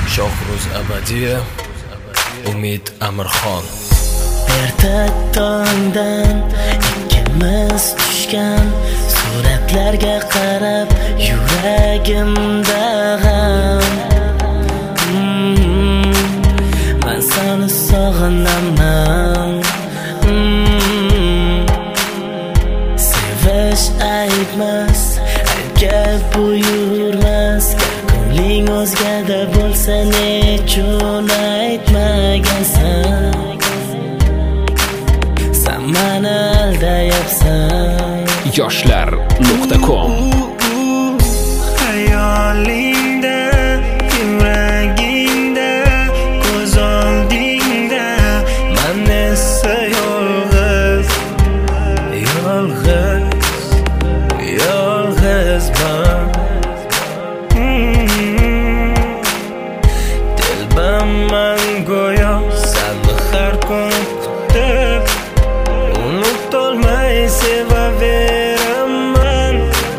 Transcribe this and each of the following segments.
Shohruz Abadiya, Umid Amirxon. Erta tongdan ikkimiz tushgan suratlarga qarab yuragimda g'am. Men seni sog'inaman. Sevish aybmas, aybga buyurmas. Ko'ngling o'zgada bo'lsa nechun aytmagansan? Sen meni aldayapsan. Yoshlar.com Hayolingda, yuragingda, ko'z oldingda men esa yolg'iz yolg'izman. Dilbaman go'yo seni har kun kutib, unutolmay sevaveraman.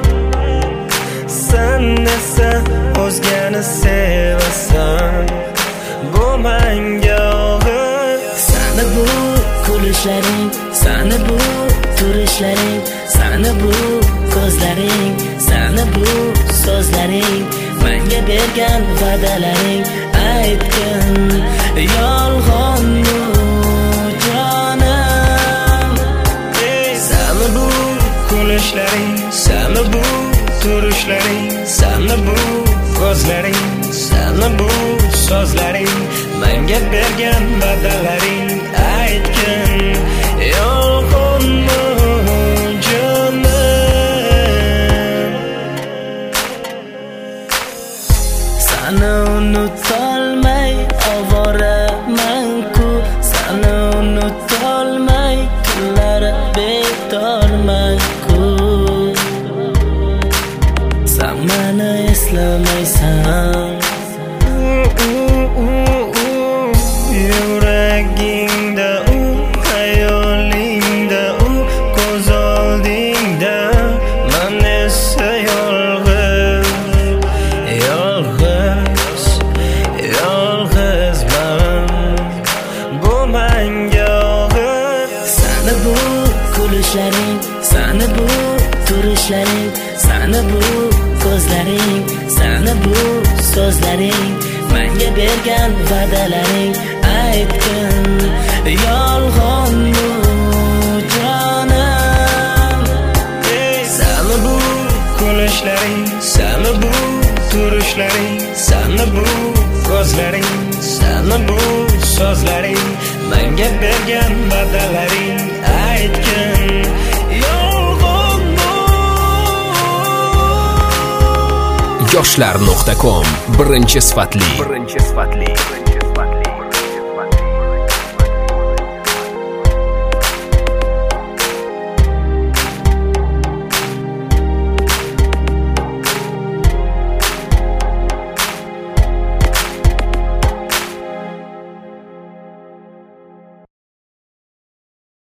Sen esa o'zgani sevasan, bu menga og'ir. Seni bu kulishlaring, seni bu turishlaring, seni bu ko'zlaring, seni bu so'zlaring, menga bergan va'dalaring aytgin yolg'onmi jonim? Seni bu kulishlaring, seni bu turishlaring, seni bu ko'zlaring, seni bu so'zlaring, menga bergan va'dalaring aytgin yolg'onmi jonim? Seni unutolmay ovoraman-ku, seni unutolmay tunlar bedorman-ku. Sen meni eslamaysan. Yuragingda hayolingda ko'z oldingda men esa yolg'izman. Bu menga og'ir. Seni bu kulishlaring, seni bu turishlaring, seni bu ko'zlaring, seni bu so'zlaring, menga bergan va'dalaring aytgin yolg'onmi jonim? Seni bu kulishlaring, seni bu turishlaring, seni bu ko'zlaring, seni bu so'zlaring, menga bergan va'dalaring aytgin yolg'onmi? Yoshlar.com birinchi sifatli